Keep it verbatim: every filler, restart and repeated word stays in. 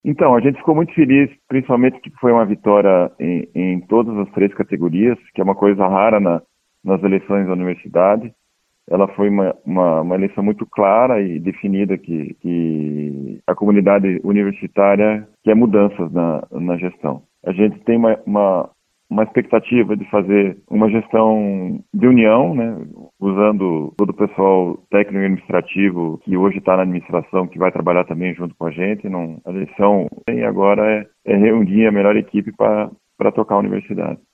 Então, a gente ficou muito feliz, principalmente que foi uma vitória em, em todas as três categorias, que é uma coisa rara na, nas eleições da universidade. Ela foi uma, uma, uma eleição muito clara e definida que, que a comunidade universitária quer mudanças na, na gestão. A gente tem uma, uma, uma expectativa de fazer uma gestão de união, né, usando todo o pessoal técnico e administrativo que hoje está na administração, que vai trabalhar também junto com a gente. Não, a eleição agora é, é reunir a melhor equipe para tocar a universidade.